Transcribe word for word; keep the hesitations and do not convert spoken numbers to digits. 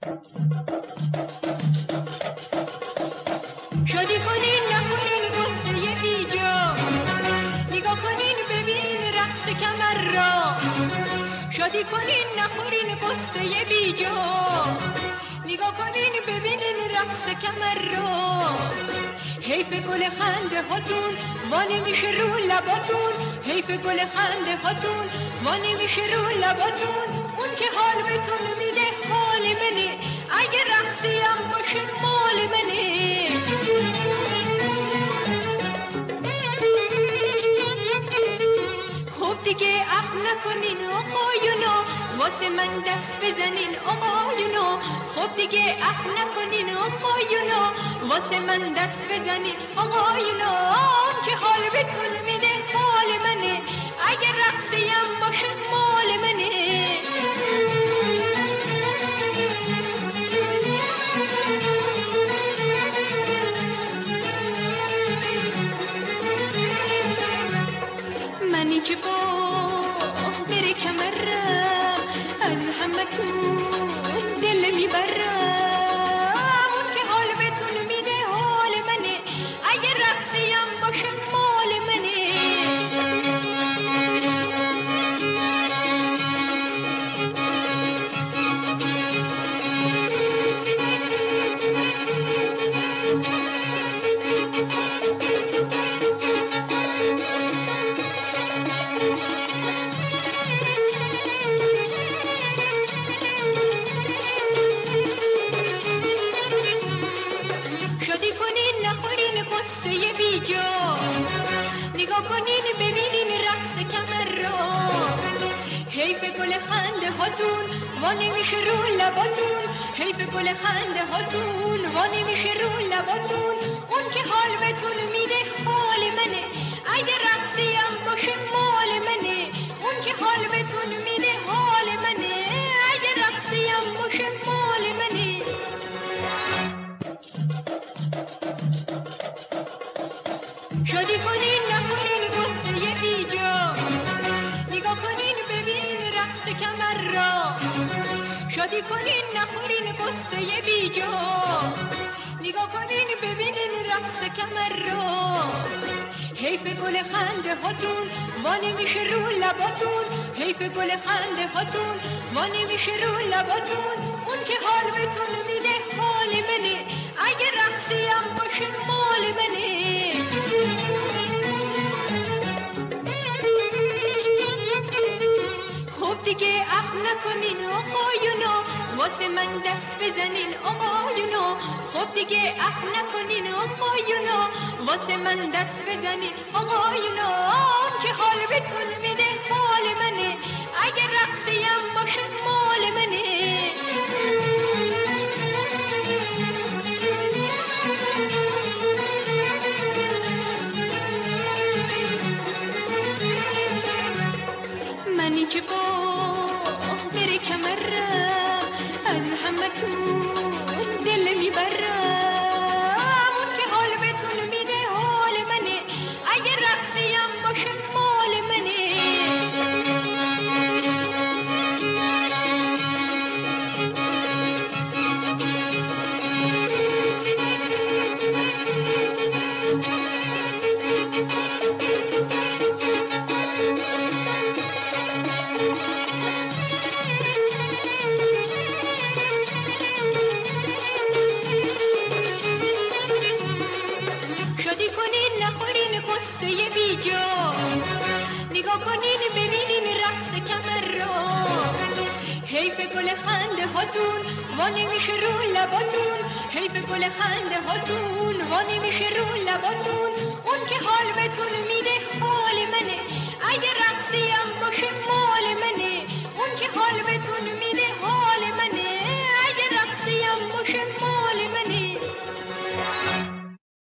شادی کنین نخورین قصه بیجا، نگاه کنین ببینین رقص کمر را. شادی کنین نخورین قصه بیجا، نگاه کنین ببینین رقص کمر را. حیف گل خنده هاتون وانه میشه رو لباتون، حیف گل خنده هاتون وانه میشه رو لباتون. اون که حال بهتون میده حال منه، اگه رقصی هم باشه مال منه. خب دیگه اخم نکنین آقایونا، واسه من دست بزنین آقایونا. خب دیگه اخم نکنین آقایونا، واسه من دست بزنین آقایونا. آن که حال بهتون میده حال منه، اگه رقصی هم باشه مال منه. منی که با در کمرم از همتون دل میبرم، اون که حال بهتون میده حال منه، اگه رقصی هم باشه مال منه. قصه بیجا، نگاه کنین ببینین رقص کمر را. حیف گل خنده هاتون وانه میشه رو لباتون، حیف گل خنده هاتون وانه میشه رو لباتون. اون که حال بهتون میده حال منه، اگه رقصی هم باشه مال منه. اون که حال بهتون میده حال منه، اگه رقصی هم باشه مال منه. شادی کنین نخورین قصه بیجا، نگاه کنین ببینین رقص کمر را. شادی کنین نخورین قصه بیجا، نگاه کنین ببینین رقص کمر را. حیف گل خنده هاتون وانه میشه رو لباتون، حیف گل خنده هاتون وانه میشه رو لباتون. اون که حال بهتون میده حال منه، اگه رقصی هم باشه مال منه. خب دیگه اخم نکنین آقایونا، واسه من دست بزنین آقایونا. خب دیگه اخم نکنین آقایونا، واسه من دست بزنین آقایونا. آن که حال بهتون میده حال منه، اگه رقصی هم باشه مال منه. منی که با در کمرم از همتون دل میبرم، اون که حال بهتون میده حال منه، اگه رقصی هم باشه مال منه. قصه بیجا، نگاه کنین ببینین رقص کمر را. حیف گل خنده هاتون وانه میشه رو لباتون، حیف گل خنده هاتون وانه میشه رو لباتون. اون که حال بهتون میده حال منه، اگه رقصی هم باشه مال منه. اون که حال بهتون میده